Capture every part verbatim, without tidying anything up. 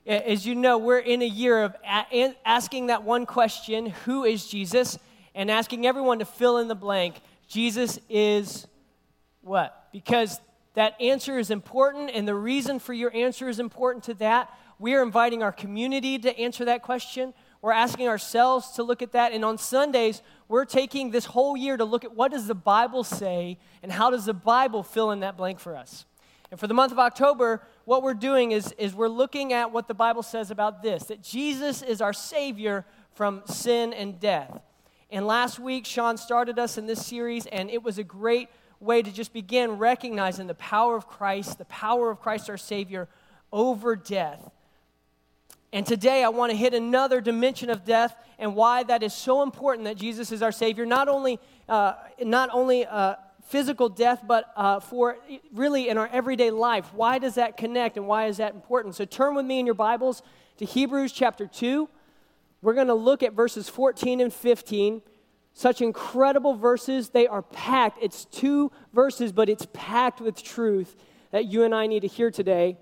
As you know, we're in a year of a- asking that one question, who is Jesus? And asking everyone to fill in the blank. Jesus is what? Because that answer is important, and the reason for your answer is important to that. We are inviting our community to answer that question. We're asking ourselves to look at that. And on Sundays, we're taking this whole year to look at what does the Bible say, and how does the Bible fill in that blank for us. And for the month of October, what we're doing is, is we're looking at what the Bible says about this, that Jesus is our Savior from sin and death. And last week, Sean started us in this series, and it was a great way to just begin recognizing the power of Christ, the power of Christ our Savior over death. And today, I want to hit another dimension of death and why that is so important that Jesus is our Savior, not only, uh, not only uh, physical death, but uh, for really in our everyday life. Why does that connect and why is that important? So turn with me in your Bibles to Hebrews chapter two. We're going to look at verses fourteen and fifteen. Such incredible verses. They are packed. It's two verses, but it's packed with truth that you and I need to hear today.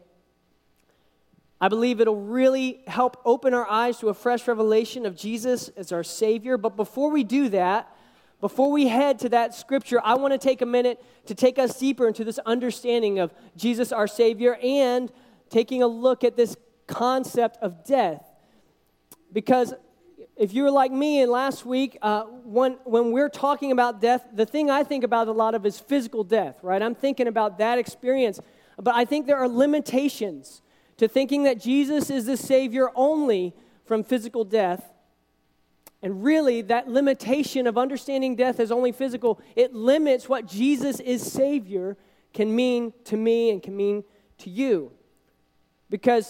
I believe it'll really help open our eyes to a fresh revelation of Jesus as our Savior. But before we do that, before we head to that scripture, I want to take a minute to take us deeper into this understanding of Jesus our Savior and taking a look at this concept of death. Because if you were like me and last week, uh, when, when we're talking about death, the thing I think about a lot of is physical death, right? I'm thinking about that experience. But I think there are limitations to thinking that Jesus is the Savior only from physical death. And really, that limitation of understanding death as only physical, it limits what Jesus is Savior can mean to me and can mean to you. Because,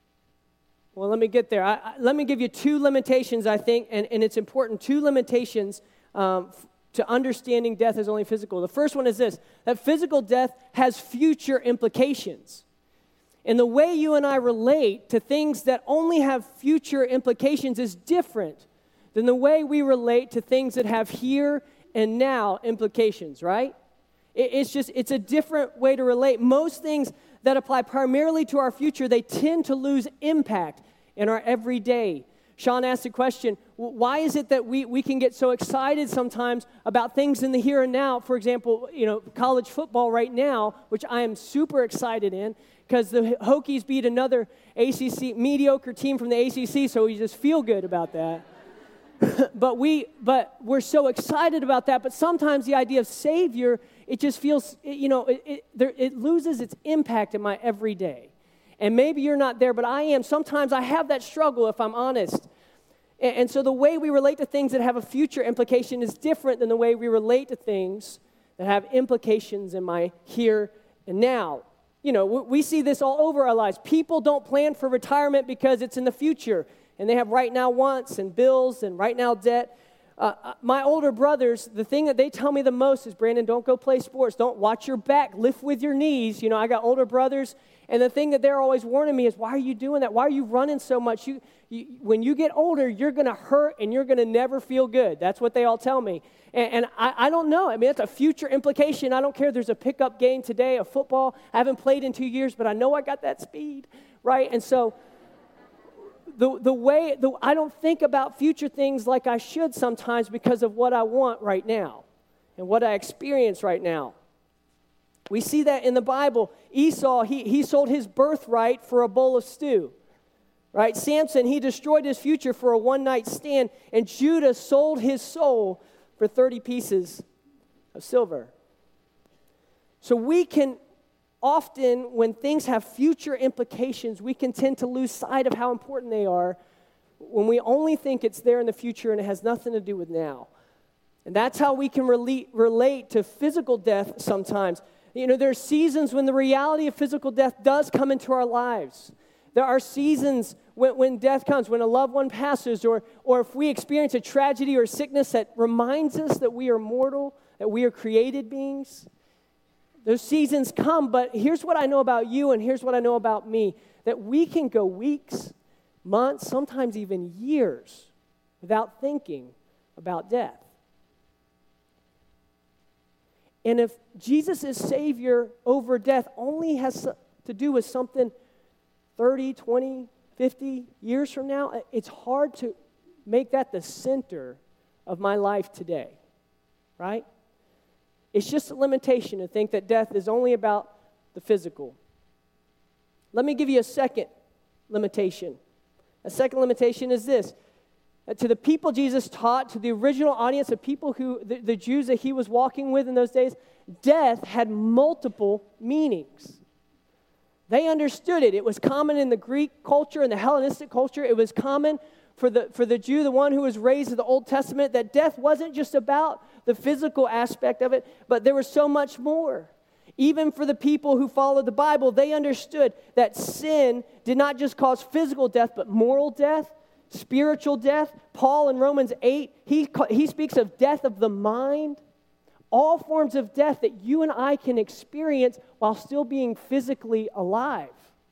well, let me get there. I, I, let me give you two limitations, I think, and, and it's important, two limitations um, f- to understanding death as only physical. The first one is this, that physical death has future implications. And the way you and I relate to things that only have future implications is different than the way we relate to things that have here and now implications, right? It, it's just, it's a different way to relate. Most things that apply primarily to our future, they tend to lose impact in our everyday. Sean asked the question, why is it that we, we can get so excited sometimes about things in the here and now? For example, you know, college football right now, which I am super excited in, because the Hokies beat another A C C, mediocre team from the A C C, so we just feel good about that. but, we, but we're so excited about that, but sometimes the idea of Savior, it just feels, you know, it, it, there, it loses its impact in my everyday. And maybe you're not there, but I am. Sometimes I have that struggle, if I'm honest. And, and so the way we relate to things that have a future implication is different than the way we relate to things that have implications in my here and now. You know, we see this all over our lives. People don't plan for retirement because it's in the future, and they have right now wants and bills and right now debt. Uh, my older brothers, the thing that they tell me the most is, Brandon, don't go play sports. Don't watch your back. Lift with your knees. You know, I got older brothers, and the thing that they're always warning me is, why are you doing that? Why are you running so much? You, you when you get older, you're going to hurt, and you're going to never feel good. That's what they all tell me. And, and I, I don't know. I mean, it's a future implication. I don't care if there's a pickup game today of football. I haven't played in two years, but I know I got that speed, right? And so the the way, the, I don't think about future things like I should sometimes because of what I want right now and what I experience right now. We see that in the Bible. Esau, he, he sold his birthright for a bowl of stew, right? Samson, he destroyed his future for a one-night stand, and Judah sold his soul for thirty pieces of silver. So we can often, when things have future implications, we can tend to lose sight of how important they are when we only think it's there in the future and it has nothing to do with now. And that's how we can relate, relate to physical death sometimes. You know, there are seasons when the reality of physical death does come into our lives. There are seasons when, when death comes, when a loved one passes, or, or if we experience a tragedy or sickness that reminds us that we are mortal, that we are created beings. Those seasons come, but here's what I know about you and here's what I know about me, that we can go weeks, months, sometimes even years without thinking about death. And if Jesus is Savior over death only has to do with something thirty, twenty, fifty years from now, it's hard to make that the center of my life today, right? It's just a limitation to think that death is only about the physical. Let me give you a second limitation. A second limitation is this. To the people Jesus taught, to the original audience of people who, the, the Jews that he was walking with in those days, death had multiple meanings. They understood it. It was common in the Greek culture and the Hellenistic culture. It was common for the, for the Jew, the one who was raised in the Old Testament, that death wasn't just about the physical aspect of it, but there was so much more. Even for the people who followed the Bible, they understood that sin did not just cause physical death, but moral death, spiritual death. Paul in Romans eight, he, he speaks of death of the mind. All forms of death that you and I can experience while still being physically alive.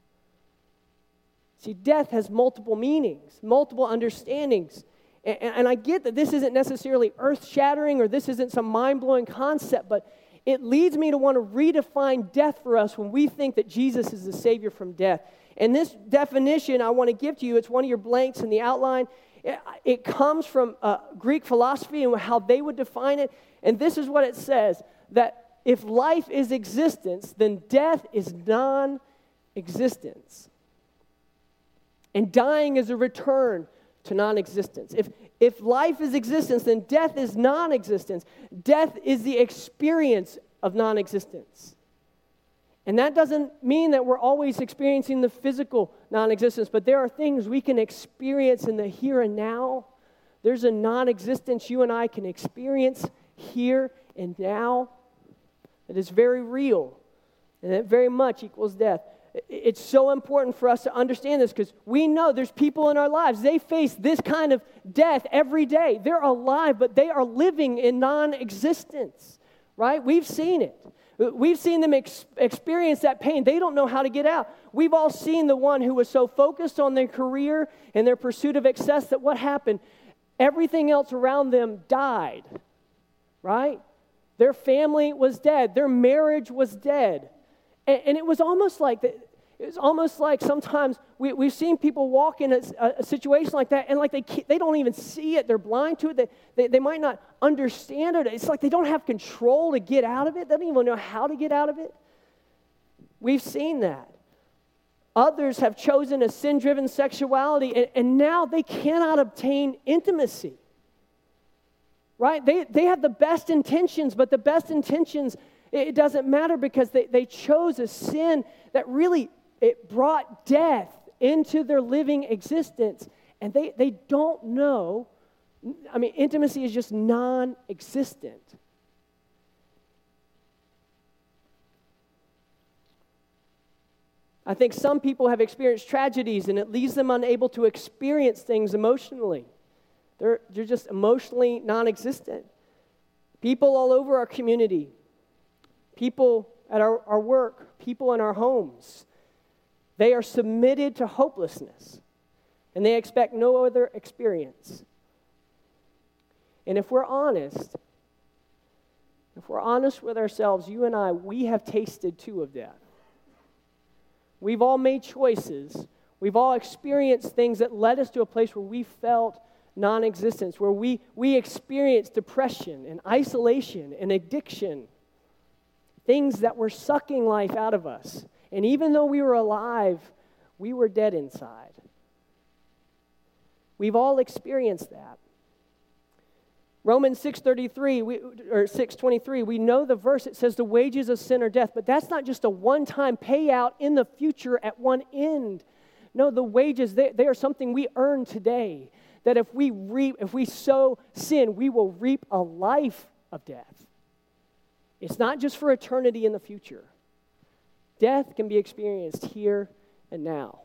See, death has multiple meanings, multiple understandings. And, and I get that this isn't necessarily earth-shattering or this isn't some mind-blowing concept, but it leads me to want to redefine death for us when we think that Jesus is the Savior from death. And this definition I want to give to you, it's one of your blanks in the outline. It, it comes from uh, Greek philosophy and how they would define it. And this is what it says, that if life is existence, then death is non-existence. And dying is a return to non-existence. If, if life is existence, then death is non-existence. Death is the experience of non-existence. And that doesn't mean that we're always experiencing the physical non-existence, but there are things we can experience in the here and now. There's a non-existence you and I can experience here and now that is very real, and that very much equals death. It's so important for us to understand this because we know there's people in our lives, they face this kind of death every day. They're alive, but they are living in non-existence, right? We've seen it. We've seen them ex- experience that pain. They don't know how to get out. We've all seen the one who was so focused on their career and their pursuit of excess that what happened? Everything else around them died, right? Their family was dead. Their marriage was dead. And, and it was almost like that. It was almost like sometimes we, we've seen people walk in a, a situation like that, and like they they don't even see it. They're blind to it. They, they, they might not understand it. It's like they don't have control to get out of it. They don't even know how to get out of it. We've seen that. Others have chosen a sin-driven sexuality, and, and now they cannot obtain intimacy. Right? They, they have the best intentions, but the best intentions, it doesn't matter because they, they chose a sin that really, it brought death into their living existence. And they, they don't know, I mean, intimacy is just non-existent. I think some people have experienced tragedies and it leaves them unable to experience things emotionally. They're, they're just emotionally non-existent. People all over our community, people at our, our work, people in our homes, they are submitted to hopelessness, and they expect no other experience. And if we're honest, if we're honest with ourselves, you and I, we have tasted too of death. We've all made choices. We've all experienced things that led us to a place where we felt non-existence, where we, we experienced depression and isolation and addiction, things that were sucking life out of us. And even though we were alive, we were dead inside. We've all experienced that. Romans six thirty-three, we, or six twenty-three, we know the verse, it says the wages of sin are death, but that's not just a one-time payout in the future at one end. No, the wages, they, they are something we earn today. That if we reap, if we sow sin, we will reap a life of death. It's not just for eternity in the future. Death can be experienced here and now.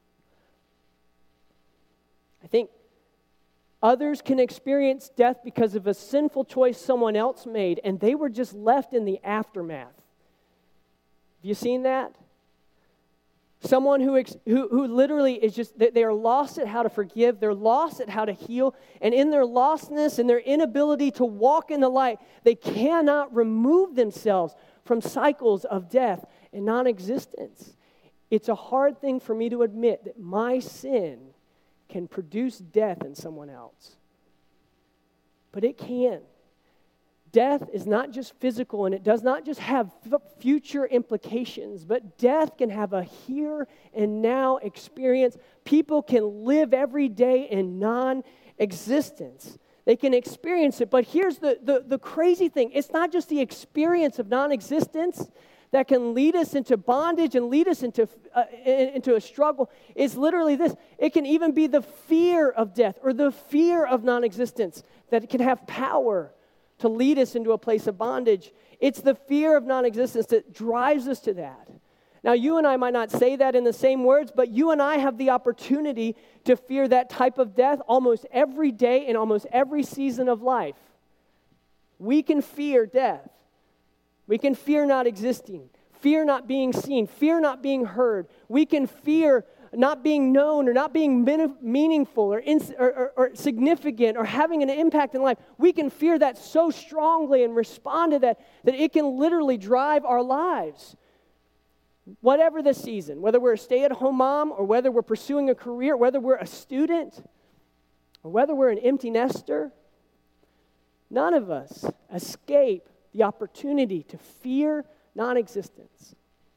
I think others can experience death because of a sinful choice someone else made, and they were just left in the aftermath. Have you seen that? Someone who, ex- who who literally is just, they, they are lost at how to forgive, they're lost at how to heal, and in their lostness and their inability to walk in the light, they cannot remove themselves from cycles of death and non-existence. it's a hard thing for me to admit that my sin can produce death in someone else. But it can. Death is not just physical, and it does not just have f- future implications, but death can have a here and now experience. People can live every day in non-existence. They can experience it, but here's the, the, the crazy thing. It's not just the experience of non-existence that can lead us into bondage and lead us into, uh, into a struggle. It's literally this. It can even be the fear of death or the fear of non-existence that can have power to lead us into a place of bondage. It's the fear of non-existence that drives us to that. Now, you and I might not say that in the same words, but you and I have the opportunity to fear that type of death almost every day in almost every season of life. We can fear death. We can fear not existing, fear not being seen, fear not being heard. We can fear not being known or not being meaningful or, ins- or, or, or significant or having an impact in life. We can fear that so strongly and respond to that that it can literally drive our lives. Whatever the season, whether we're a stay-at-home mom or whether we're pursuing a career, whether we're a student or whether we're an empty nester, none of us escape the opportunity to fear non-existence.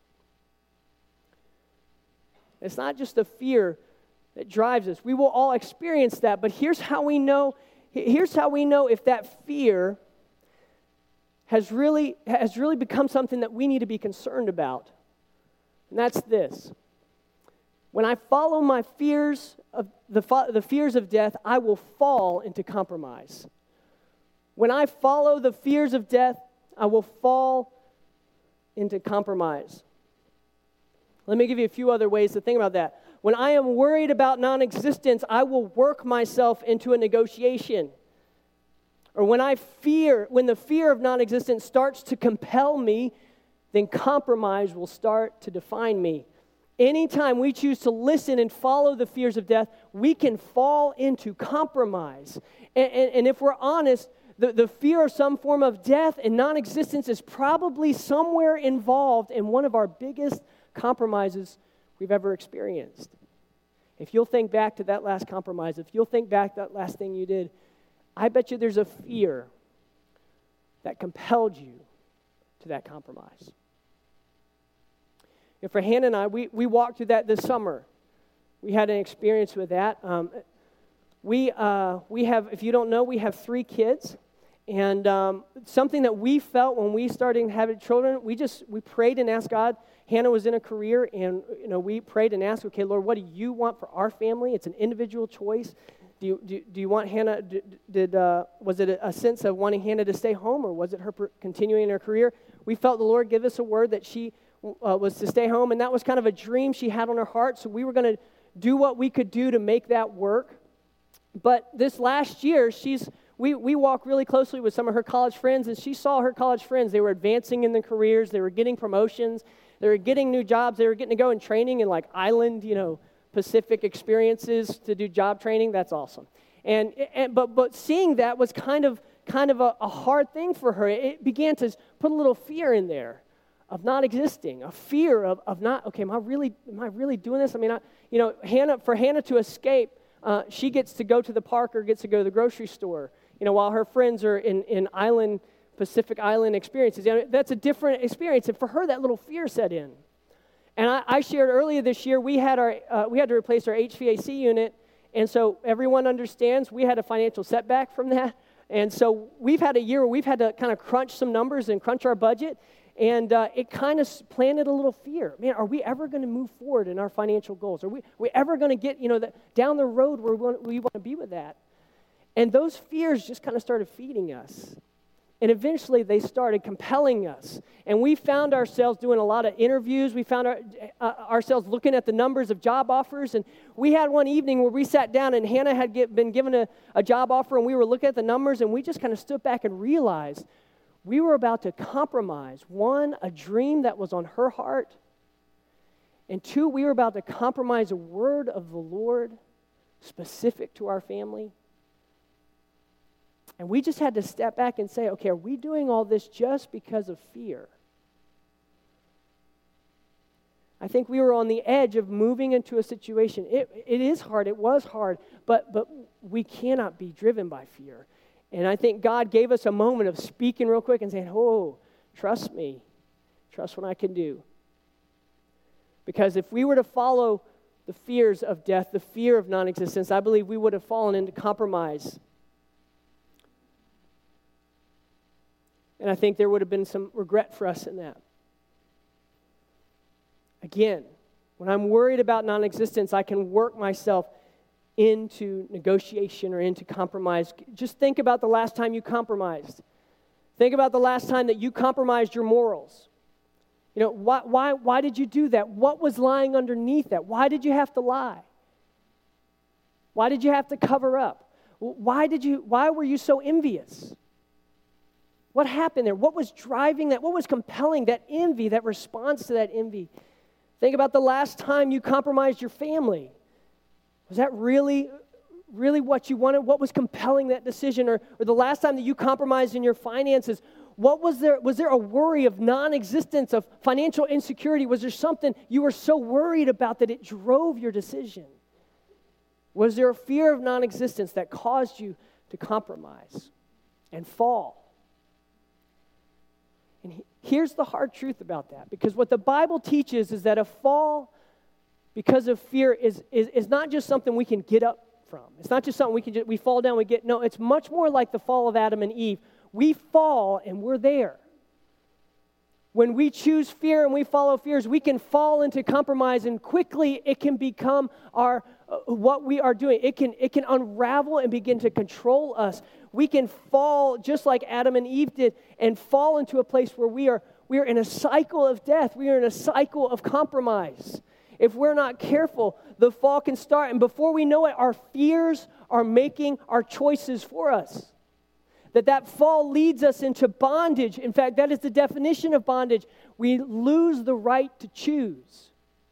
It's not just the fear that drives us. We will all experience that, but here's how we know, here's how we know if that fear has really, has really become something that we need to be concerned about. And that's this. When I follow my fears of the, the fears of death, I will fall into compromise. When I follow the fears of death, I will fall into compromise. Let me give you a few other ways to think about that. When I am worried about non-existence, I will work myself into a negotiation. Or when I fear, when the fear of non-existence starts to compel me, then compromise will start to define me. Anytime we choose to listen and follow the fears of death, we can fall into compromise. And, and, and if we're honest, the, the fear of some form of death and non-existence is probably somewhere involved in one of our biggest compromises we've ever experienced. If you'll think back to that last compromise, if you'll think back to that last thing you did, I bet you there's a fear that compelled you to that compromise. And for Hannah and I, we, we walked through that this summer. We had an experience with that. Um, we uh, we have, if you don't know, we have three kids. And um, something that we felt when we started having children, we just, we prayed and asked God. Hannah was in a career, and you know we prayed and asked, okay, Lord, what do you want for our family? It's an individual choice. Do you, do, do you want Hannah, did, did uh, was it a, a sense of wanting Hannah to stay home, or was it her per, continuing her career? We felt the Lord give us a word that she uh, was to stay home, and that was kind of a dream she had on her heart, so we were going to do what we could do to make that work. But this last year, she's we, we walked really closely with some of her college friends, and she saw her college friends. They were advancing in their careers. They were getting promotions. They were getting new jobs. They were getting to go and training in like island, you know, Pacific experiences to do job training. That's awesome. And, and but but seeing that was kind of kind of a, a hard thing for her. It began to put a little fear in there of not existing, a fear of, of not, okay, am I really am I really doing this? I mean, I, you know, Hannah for Hannah to escape, uh, she gets to go to the park or gets to go to the grocery store, you know, while her friends are in, in island Pacific Island experiences. You know, that's a different experience, and for her, that little fear set in. And I, I shared earlier this year, we had our uh, we had to replace our H V A C unit, and so everyone understands we had a financial setback from that. And so we've had a year where we've had to kind of crunch some numbers and crunch our budget, and uh, it kind of planted a little fear. Man, are we ever going to move forward in our financial goals? Are we, are we ever going to get, you know, the, down the road where we want, we want to be with that? And those fears just kind of started feeding us. And eventually they started compelling us. And we found ourselves doing a lot of interviews. We found our, uh, ourselves looking at the numbers of job offers. And we had one evening where we sat down and Hannah had get, been given a, a job offer, and we were looking at the numbers, and we just kind of stood back and realized we were about to compromise, one, a dream that was on her heart, and two, we were about to compromise a word of the Lord specific to our family. And we just had to step back and say, okay, are we doing all this just because of fear? I think we were on the edge of moving into a situation. It, it is hard. It was hard. But, but we cannot be driven by fear. And I think God gave us a moment of speaking real quick and saying, oh, trust me. Trust what I can do. Because if we were to follow the fears of death, the fear of non-existence, I believe we would have fallen into compromise. And I think there would have been some regret for us in that. Again, when I'm worried about non-existence, I can work myself into negotiation or into compromise. Just think about the last time you compromised. Think about the last time that you compromised your morals. You know, why, why, why did you do that? What was lying underneath that? Why did you have to lie? Why did you have to cover up? Why did you, why were you so envious? What happened there? What was driving that? What was compelling that envy, that response to that envy? Think about the last time you compromised your family. Was that really, really what you wanted? What was compelling that decision? Or, or the last time that you compromised in your finances, what was there? Was there a worry of non-existence, of financial insecurity? Was there something you were so worried about that it drove your decision? Was there a fear of non-existence that caused you to compromise and fall? And here's the hard truth about that, because what the Bible teaches is that a fall because of fear is, is, is not just something we can get up from. It's not just something we can just, we fall down, we get, no, it's much more like the fall of Adam and Eve. We fall and we're there. When we choose fear and we follow fears, we can fall into compromise, and quickly it can become our uh, what we are doing. It can it can unravel and begin to control us. We can fall just like Adam and Eve did, and fall into a place where we are we are in a cycle of death. We are in a cycle of compromise. If we're not careful, the fall can start, and before we know it, our fears are making our choices for us. That that fall leads us into bondage. In fact, that is the definition of bondage. We lose the right to choose.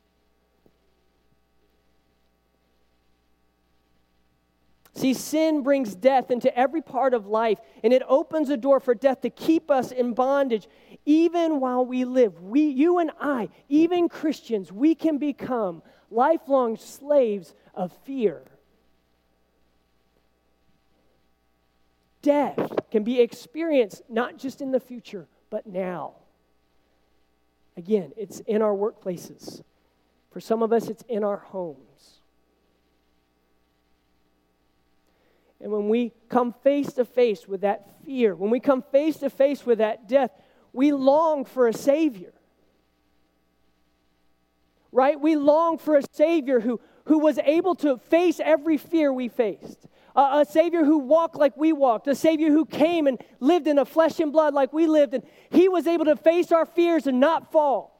See, sin brings death into every part of life, and it opens a door for death to keep us in bondage. Even while we live, we, you and I, even Christians, we can become lifelong slaves of fear. Death can be experienced not just in the future, but now. Again, it's in our workplaces. For some of us, it's in our homes. And when we come face to face with that fear, when we come face to face with that death, we long for a Savior. Right? We long for a Savior who, who was able to face every fear we faced. Uh, a Savior who walked like we walked. A Savior who came and lived in a flesh and blood like we lived. And He was able to face our fears and not fall.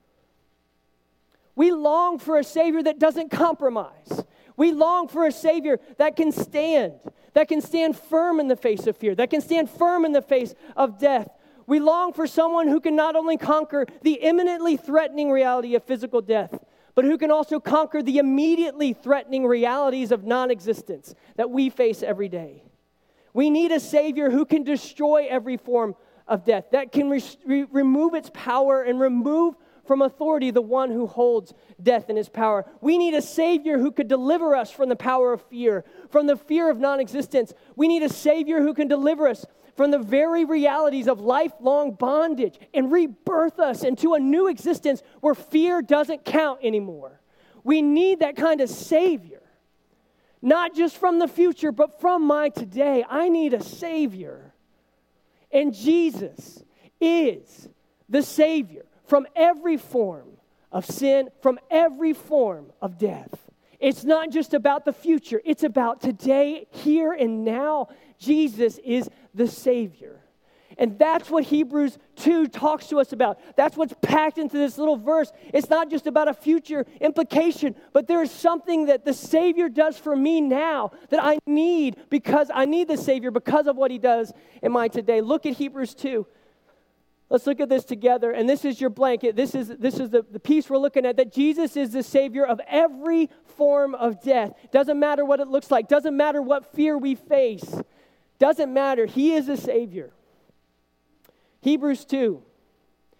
We long for a Savior that doesn't compromise. We long for a Savior that can stand, that can stand firm in the face of fear, that can stand firm in the face of death. We long for someone who can not only conquer the imminently threatening reality of physical death, but who can also conquer the immediately threatening realities of non-existence that we face every day. We need a Savior who can destroy every form of death, that can re- re- remove its power and remove from authority the one who holds death in his power. We need a Savior who could deliver us from the power of fear, from the fear of non-existence. We need a Savior who can deliver us from the very realities of lifelong bondage and rebirth us into a new existence where fear doesn't count anymore. We need that kind of Savior. Not just from the future, but from my today. I need a Savior. And Jesus is the Savior from every form of sin, from every form of death. It's not just about the future. It's about today, here and now. Jesus is the Savior. And that's what Hebrews two talks to us about. That's what's packed into this little verse. It's not just about a future implication, but there is something that the Savior does for me now that I need because I need the Savior because of what He does in my today. Look at Hebrews two. Let's look at this together. And this is your blanket. This is, this is the, the piece we're looking at, that Jesus is the Savior of every form of death. Doesn't matter what it looks like. Doesn't matter what fear we face. Doesn't matter. He is a Savior. Hebrews two.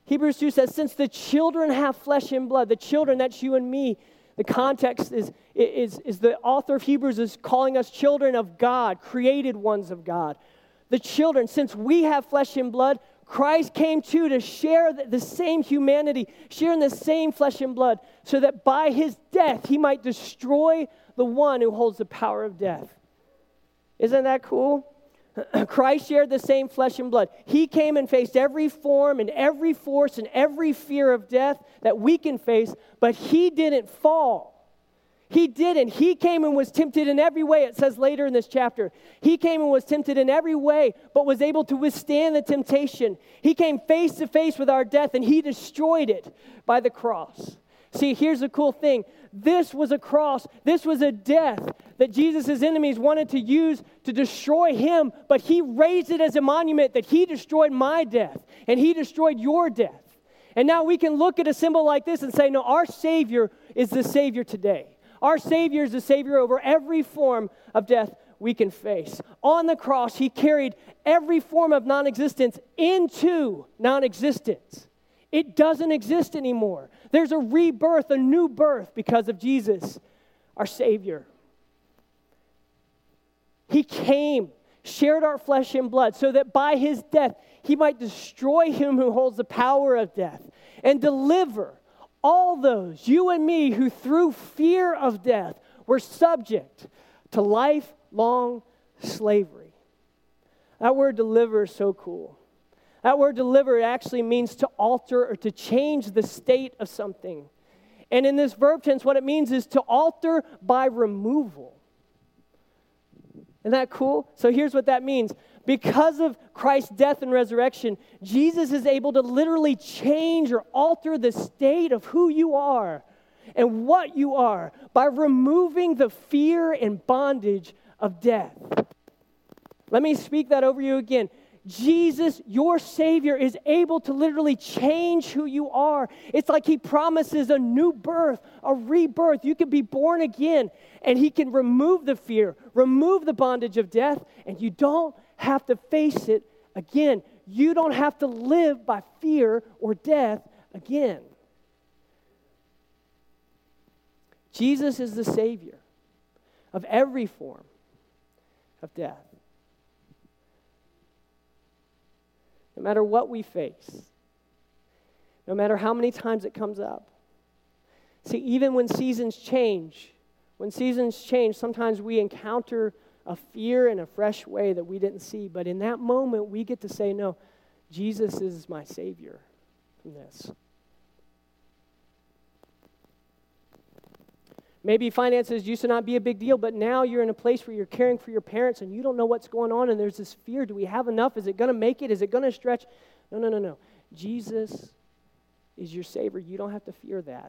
Hebrews two says, since the children have flesh and blood, the children, that's you and me, the context is, is, is the author of Hebrews is calling us children of God, created ones of God. The children, since we have flesh and blood, Christ came too to share the, the same humanity, sharing the same flesh and blood, so that by his death he might destroy the one who holds the power of death. Isn't that cool? Christ shared the same flesh and blood. He came and faced every form and every force and every fear of death that we can face, but he didn't fall. He didn't. He came and was tempted in every way, it says later in this chapter. He came and was tempted in every way, but was able to withstand the temptation. He came face to face with our death, and he destroyed it by the cross. See, here's the cool thing. This was a cross. This was a death that Jesus' enemies wanted to use to destroy him, but he raised it as a monument that he destroyed my death, and he destroyed your death. And now we can look at a symbol like this and say, no, our Savior is the Savior today. Our Savior is the Savior over every form of death we can face. On the cross, he carried every form of non-existence into non-existence. It doesn't exist anymore. There's a rebirth, a new birth because of Jesus, our Savior. He came, shared our flesh and blood, so that by his death, he might destroy him who holds the power of death and deliver all those, you and me, who through fear of death were subject to lifelong slavery. That word deliver is so cool. That word deliver actually means to alter or to change the state of something. And in this verb tense, what it means is to alter by removal. Isn't that cool? So here's what that means. Because of Christ's death and resurrection, Jesus is able to literally change or alter the state of who you are and what you are by removing the fear and bondage of death. Let me speak that over you again. Jesus, your Savior, is able to literally change who you are. It's like he promises a new birth, a rebirth. You can be born again, and he can remove the fear, remove the bondage of death, and you don't have to face it again. You don't have to live by fear or death again. Jesus is the Savior of every form of death. No matter what we face, no matter how many times it comes up. See, even when seasons change, when seasons change, sometimes we encounter a fear in a fresh way that we didn't see. But in that moment, we get to say, no, Jesus is my Savior from this. Maybe finances used to not be a big deal, but now you're in a place where you're caring for your parents and you don't know what's going on, and there's this fear. Do we have enough? Is it going to make it? Is it going to stretch? No, no, no, no. Jesus is your Savior. You don't have to fear that.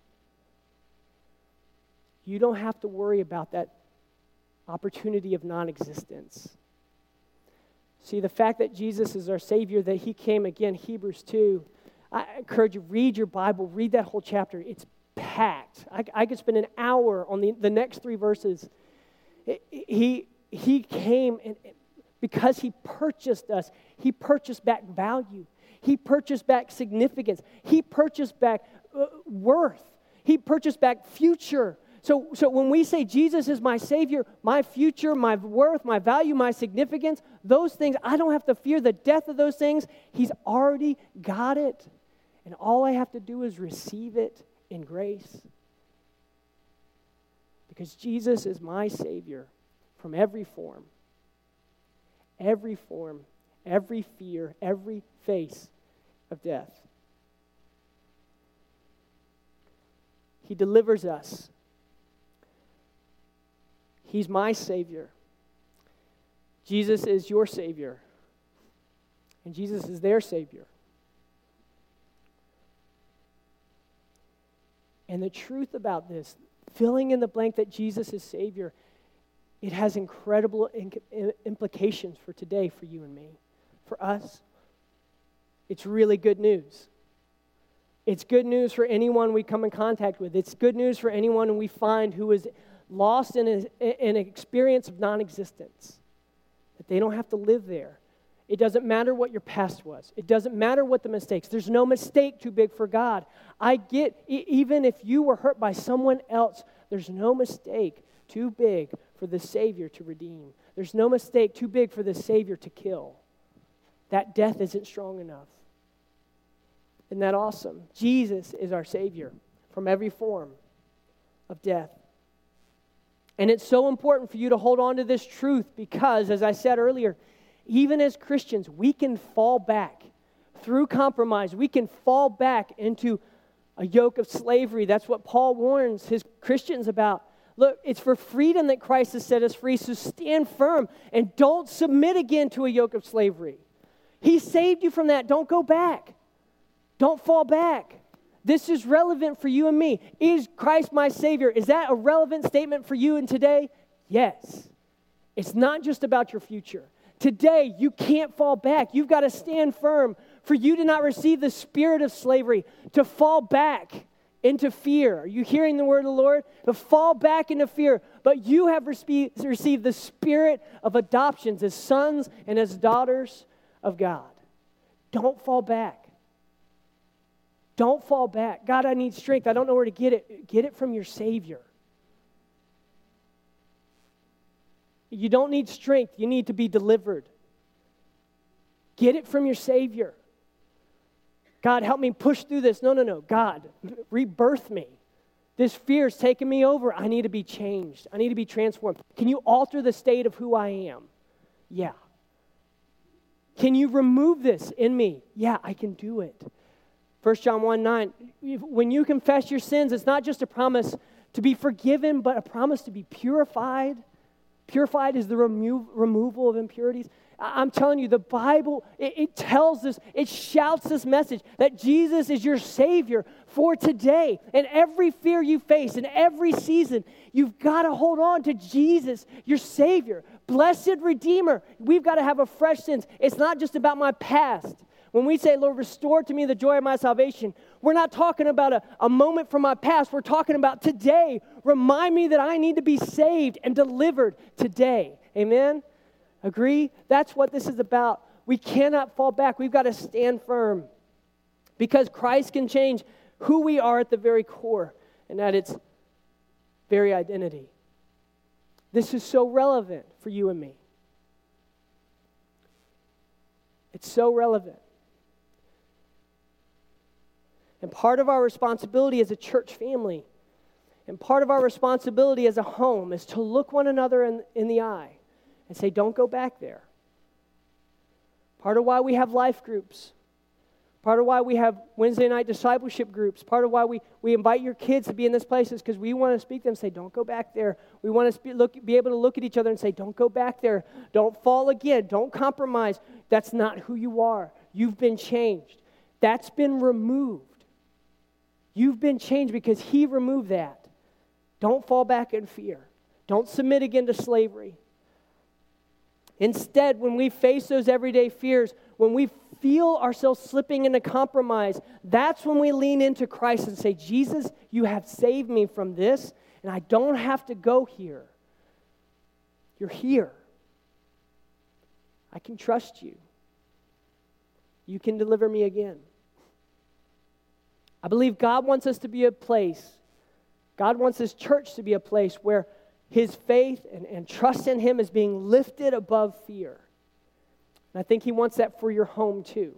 You don't have to worry about that opportunity of non-existence. See, the fact that Jesus is our Savior, that he came again, Hebrews two, I encourage you, read your Bible, read that whole chapter. It's packed. I, I could spend an hour on the, the next three verses. It, he, he came, and because he purchased us, he purchased back value. He purchased back significance. He purchased back uh, worth. He purchased back future. So, so when we say Jesus is my Savior, my future, my worth, my value, my significance, those things, I don't have to fear the death of those things. He's already got it. And all I have to do is receive it in grace. Because Jesus is my Savior from every form. Every form, every fear, every face of death. He delivers us. He's my Savior. Jesus is your Savior. And Jesus is their Savior. And the truth about this, filling in the blank that Jesus is Savior, it has incredible implications for today, for you and me. For us, it's really good news. It's good news for anyone we come in contact with. It's good news for anyone we find who is lost in, a, in an experience of non-existence, that they don't have to live there. It doesn't matter what your past was. It doesn't matter what the mistakes. There's no mistake too big for God. I get, e- even if you were hurt by someone else, there's no mistake too big for the Savior to redeem. There's no mistake too big for the Savior to kill. That death isn't strong enough. Isn't that awesome? Jesus is our Savior from every form of death. And it's so important for you to hold on to this truth because, as I said earlier, even as Christians, we can fall back through compromise. We can fall back into a yoke of slavery. That's what Paul warns his Christians about. Look, it's for freedom that Christ has set us free, so stand firm and don't submit again to a yoke of slavery. He saved you from that. Don't go back. Don't fall back. This is relevant for you and me. Is Christ my Savior? Is that a relevant statement for you and today? Yes. It's not just about your future. Today, you can't fall back. You've got to stand firm for you to not receive the spirit of slavery, to fall back into fear. Are you hearing the word of the Lord? To fall back into fear. But you have respe- received the spirit of adoptions as sons and as daughters of God. Don't fall back. Don't fall back. God, I need strength. I don't know where to get it. Get it from your Savior. You don't need strength. You need to be delivered. Get it from your Savior. God, help me push through this. No, no, no. God, rebirth me. This fear is taking me over. I need to be changed. I need to be transformed. Can you alter the state of who I am? Yeah. Can you remove this in me? Yeah, I can do it. First John one nine, when you confess your sins, it's not just a promise to be forgiven, but a promise to be purified. Purified is the remo- removal of impurities. I- I'm telling you, the Bible, it, it tells us, it shouts this message that Jesus is your Savior for today. And every fear you face in every season, you've got to hold on to Jesus, your Savior. Blessed Redeemer. We've got to have a fresh sense. It's not just about my past. When we say, Lord, restore to me the joy of my salvation, we're not talking about a, a moment from my past. We're talking about today. Remind me that I need to be saved and delivered today. Amen? Agree? That's what this is about. We cannot fall back. We've got to stand firm because Christ can change who we are at the very core and at its very identity. This is so relevant for you and me. It's so relevant. And part of our responsibility as a church family and part of our responsibility as a home is to look one another in, in the eye and say, don't go back there. Part of why we have life groups, part of why we have Wednesday night discipleship groups, part of why we, we invite your kids to be in this place is because we want to speak to them and say, don't go back there. We want to spe- look, be able to look at each other and say, don't go back there. Don't fall again. Don't compromise. That's not who you are. You've been changed. That's been removed. You've been changed because He removed that. Don't fall back in fear. Don't submit again to slavery. Instead, when we face those everyday fears, when we feel ourselves slipping into compromise, that's when we lean into Christ and say, Jesus, you have saved me from this, and I don't have to go here. You're here. I can trust you. You can deliver me again. I believe God wants us to be a place, God wants His church to be a place where His faith and, and trust in Him is being lifted above fear. And I think He wants that for your home too.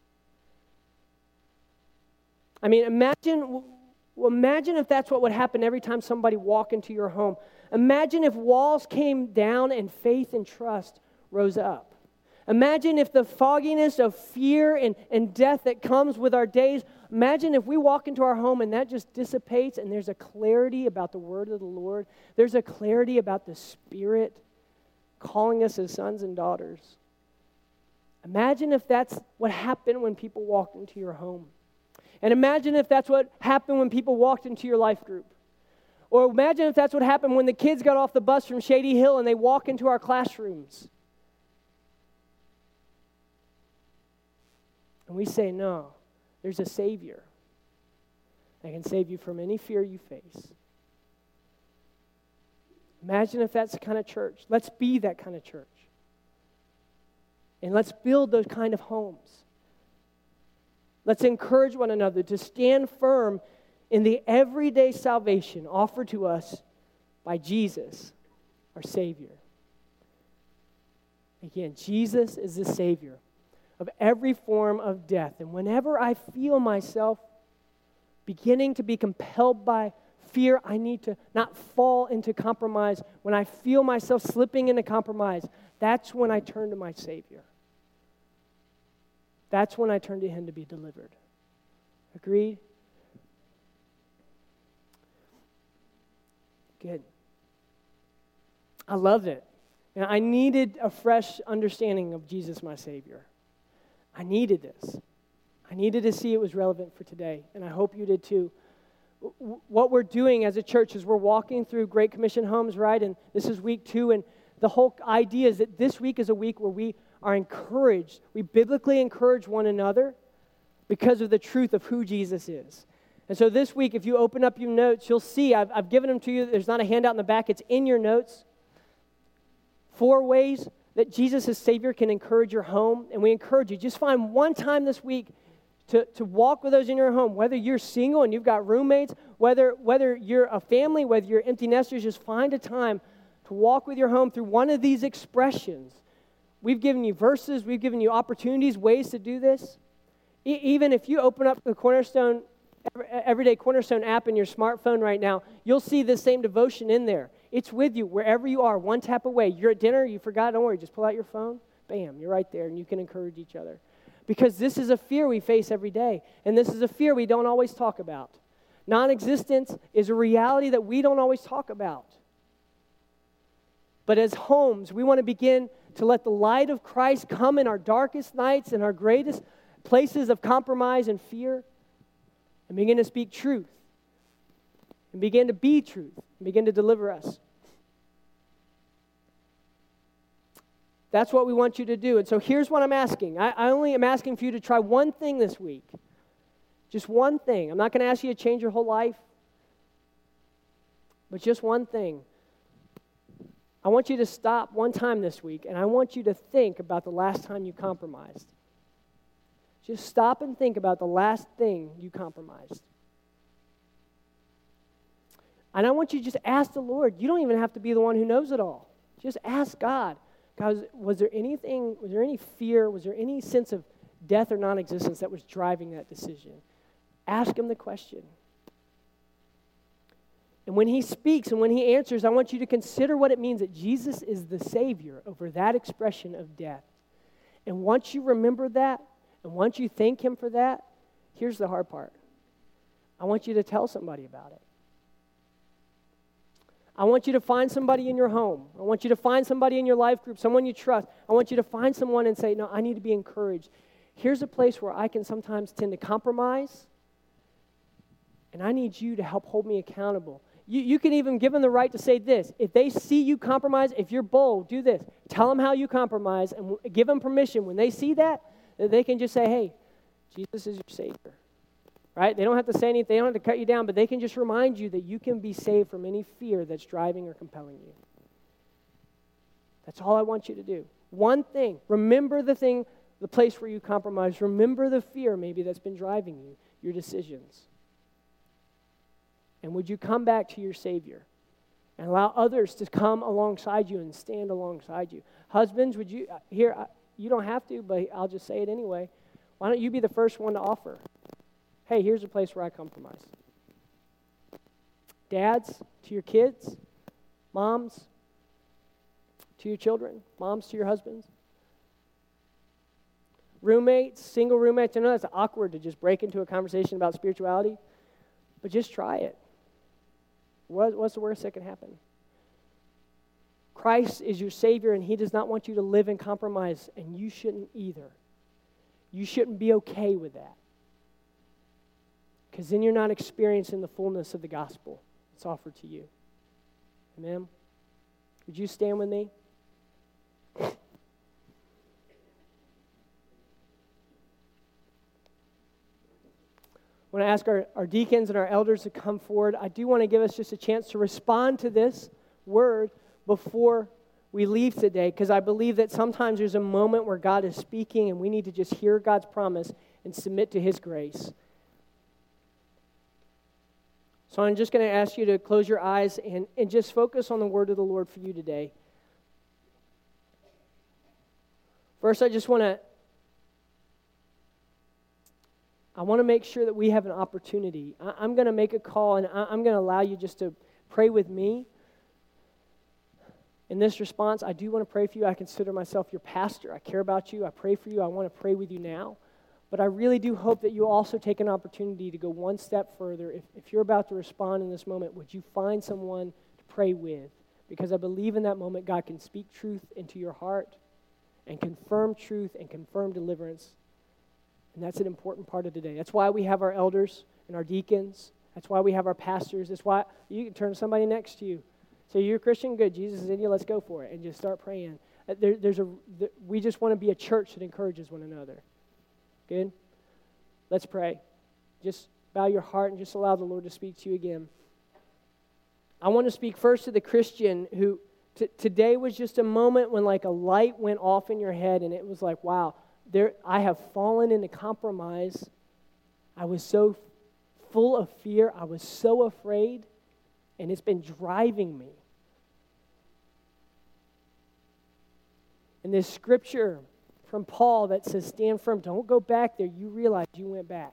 I mean, imagine, imagine if that's what would happen every time somebody walked into your home. Imagine if walls came down and faith and trust rose up. Imagine if the fogginess of fear and, and death that comes with our days, imagine if we walk into our home and that just dissipates and there's a clarity about the word of the Lord. There's a clarity about the Spirit calling us as sons and daughters. Imagine if that's what happened when people walked into your home. And imagine if that's what happened when people walked into your life group. Or imagine if that's what happened when the kids got off the bus from Shady Hill and they walk into our classrooms. And we say, no, there's a Savior that can save you from any fear you face. Imagine if that's the kind of church. Let's be that kind of church. And let's build those kind of homes. Let's encourage one another to stand firm in the everyday salvation offered to us by Jesus, our Savior. Again, Jesus is the Savior of every form of death. And whenever I feel myself beginning to be compelled by fear, I need to not fall into compromise. When I feel myself slipping into compromise, that's when I turn to my Savior. That's when I turn to Him to be delivered. Agreed? Good. I love it. And I needed a fresh understanding of Jesus, my Savior. I needed this. I needed to see it was relevant for today, and I hope you did too. What we're doing as a church is we're walking through Great Commission homes, right? And this is week two, and the whole idea is that this week is a week where we are encouraged. We biblically encourage one another because of the truth of who Jesus is. And so this week, if you open up your notes, you'll see, I've, I've given them to you. There's not a handout in the back. It's in your notes. Four ways that Jesus as Savior can encourage your home. And we encourage you, just find one time this week to, to walk with those in your home. Whether you're single and you've got roommates, whether, whether you're a family, whether you're empty nesters, just find a time to walk with your home through one of these expressions. We've given you verses. We've given you opportunities, ways to do this. E- even if you open up the Cornerstone Everyday Cornerstone app in your smartphone right now, you'll see this same devotion in there. It's with you wherever you are, one tap away. You're at dinner, you forgot, don't worry, just pull out your phone, bam, you're right there, and you can encourage each other. Because this is a fear we face every day, and this is a fear we don't always talk about. Non-existence is a reality that we don't always talk about. But as homes, we want to begin to let the light of Christ come in our darkest nights and our greatest places of compromise and fear, and begin to speak truth, and begin to be truth, and begin to deliver us. That's what we want you to do. And so here's what I'm asking. I, I only am asking for you to try one thing this week. Just one thing. I'm not going to ask you to change your whole life, but just one thing. I want you to stop one time this week, and I want you to think about the last time you compromised. Just stop and think about the last thing you compromised. And I want you to just ask the Lord. You don't even have to be the one who knows it all. Just ask God. God, was there anything, was there any fear, was there any sense of death or non-existence that was driving that decision? Ask Him the question. And when He speaks and when He answers, I want you to consider what it means that Jesus is the Savior over that expression of death. And once you remember that, and once you thank Him for that, here's the hard part. I want you to tell somebody about it. I want you to find somebody in your home. I want you to find somebody in your life group, someone you trust. I want you to find someone and say, no, I need to be encouraged. Here's a place where I can sometimes tend to compromise, and I need you to help hold me accountable. You, you can even give them the right to say this. If they see you compromise, if you're bold, do this. Tell them how you compromise, and give them permission. When they see that, they can just say, hey, Jesus is your Savior, right? They don't have to say anything. They don't have to cut you down, but they can just remind you that you can be saved from any fear that's driving or compelling you. That's all I want you to do. One thing. Remember the thing, the place where you compromise. Remember the fear maybe that's been driving you, your decisions. And would you come back to your Savior and allow others to come alongside you and stand alongside you? Husbands, would you, here, you don't have to, but I'll just say it anyway. Why don't you be the first one to offer? Hey, here's a place where I compromise. Dads, to your kids. Moms, to your children. Moms, to your husbands. Roommates, single roommates. I know that's awkward to just break into a conversation about spirituality, but just try it. What, what's the worst that can happen? Christ is your Savior, and He does not want you to live in compromise, and you shouldn't either. You shouldn't be okay with that, because then you're not experiencing the fullness of the gospel that's offered to you. Amen? Would you stand with me? I want to ask our, our deacons and our elders to come forward. I do want to give us just a chance to respond to this word before we leave today, because I believe that sometimes there's a moment where God is speaking and we need to just hear God's promise and submit to His grace. So I'm just going to ask you to close your eyes and, and just focus on the word of the Lord for you today. First, I just want to I want to make sure that we have an opportunity. I, I'm going to make a call, and I, I'm going to allow you just to pray with me. In this response, I do want to pray for you. I consider myself your pastor. I care about you. I pray for you. I want to pray with you now. But I really do hope that you also take an opportunity to go one step further. If, if you're about to respond in this moment, would you find someone to pray with? Because I believe in that moment God can speak truth into your heart and confirm truth and confirm deliverance. And that's an important part of today. That's why we have our elders and our deacons. That's why we have our pastors. That's why you can turn to somebody next to you. Say, you're a Christian? Good. Jesus is in you. Let's go for it. And just start praying. There, there's a, there, we just want to be a church that encourages one another. Good? Let's pray. Just bow your heart and just allow the Lord to speak to you again. I want to speak first to the Christian who t- today was just a moment when like a light went off in your head and it was like, wow, there I have fallen into compromise. I was so full of fear. I was so afraid, and it's been driving me. And this scripture from Paul that says, stand firm, don't go back there. You realize you went back.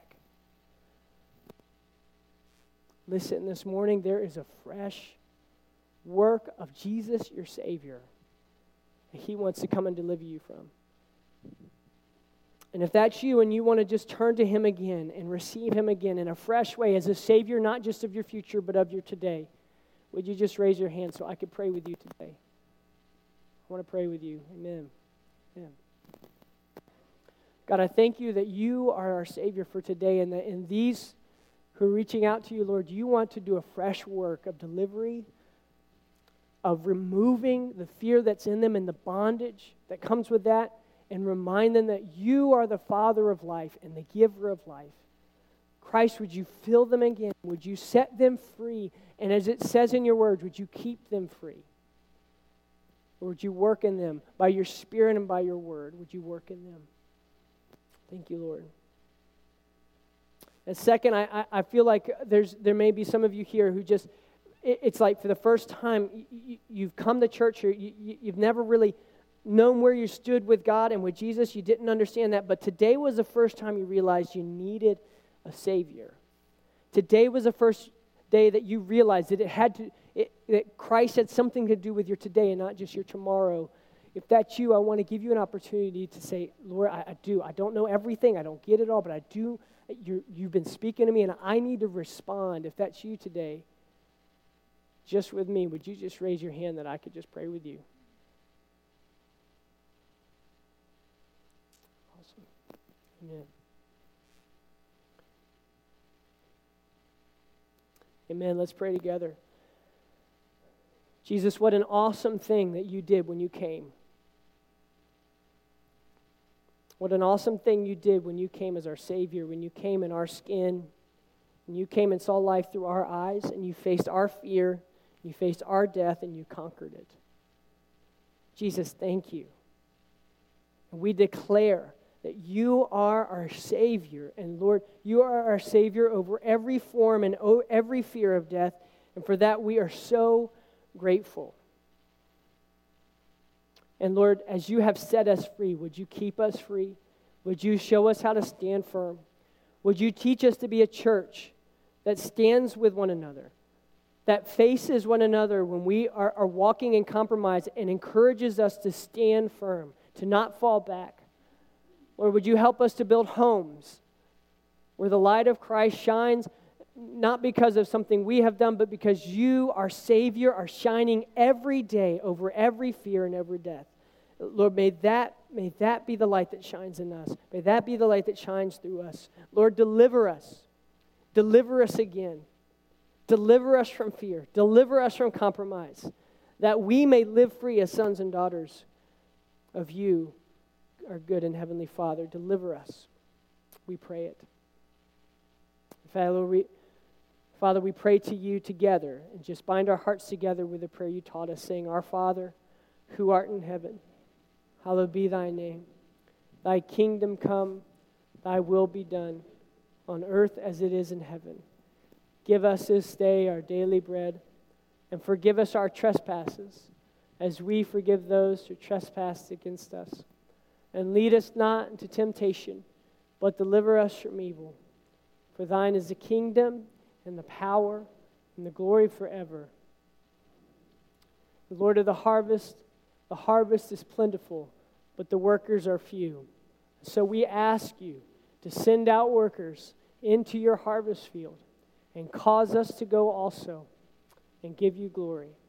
Listen, this morning there is a fresh work of Jesus, your Savior, that He wants to come and deliver you from. And if that's you and you want to just turn to Him again and receive Him again in a fresh way as a Savior, not just of your future, but of your today, would you just raise your hand so I could pray with you today? I want to pray with you. Amen. Amen. God, I thank you that you are our Savior for today, and that in these who are reaching out to you, Lord, you want to do a fresh work of delivery, of removing the fear that's in them and the bondage that comes with that, and remind them that you are the Father of life and the giver of life. Christ, would you fill them again? Would you set them free? And as it says in your words, would you keep them free? Or would you work in them by your Spirit and by your word? Would you work in them? Thank you, Lord. And second, I, I feel like there's there may be some of you here who just, it, it's like for the first time, you, you've come to church, or you, you, you've never really known where you stood with God and with Jesus. You didn't understand that, but today was the first time you realized you needed a Savior. Today was the first day that you realized that it had to, it, that Christ had something to do with your today and not just your tomorrow. If that's you, I want to give you an opportunity to say, Lord, I, I do. I don't know everything. I don't get it all, but I do. You're, you've been speaking to me, and I need to respond. If that's you today, just with me, would you just raise your hand that I could just pray with you? Awesome. Amen. Amen. Let's pray together. Jesus, what an awesome thing that you did when you came. What an awesome thing you did when you came as our Savior, when you came in our skin, when you came and saw life through our eyes, and you faced our fear, you faced our death, and you conquered it. Jesus, thank you. And we declare that you are our Savior, and Lord, you are our Savior over every form and every fear of death, and for that we are so grateful. And Lord, as you have set us free, would you keep us free? Would you show us how to stand firm? Would you teach us to be a church that stands with one another, that faces one another when we are, are walking in compromise, and encourages us to stand firm, to not fall back? Lord, would you help us to build homes where the light of Christ shines, not because of something we have done, but because you, our Savior, are shining every day over every fear and every death. Lord, may that, may that be the light that shines in us. May that be the light that shines through us. Lord, deliver us. Deliver us again. Deliver us from fear. Deliver us from compromise, that we may live free as sons and daughters of you, our good and heavenly Father. Deliver us. We pray it. Father, we Father, we pray to you together, and just bind our hearts together with the prayer you taught us, saying, Our Father, who art in heaven, hallowed be thy name. Thy kingdom come, thy will be done, on earth as it is in heaven. Give us this day our daily bread, and forgive us our trespasses, as we forgive those who trespass against us. And lead us not into temptation, but deliver us from evil. For thine is the kingdom, and the power, and the glory forever. The Lord of the harvest, the harvest is plentiful, but the workers are few. So we ask you to send out workers into your harvest field, and cause us to go also and give you glory.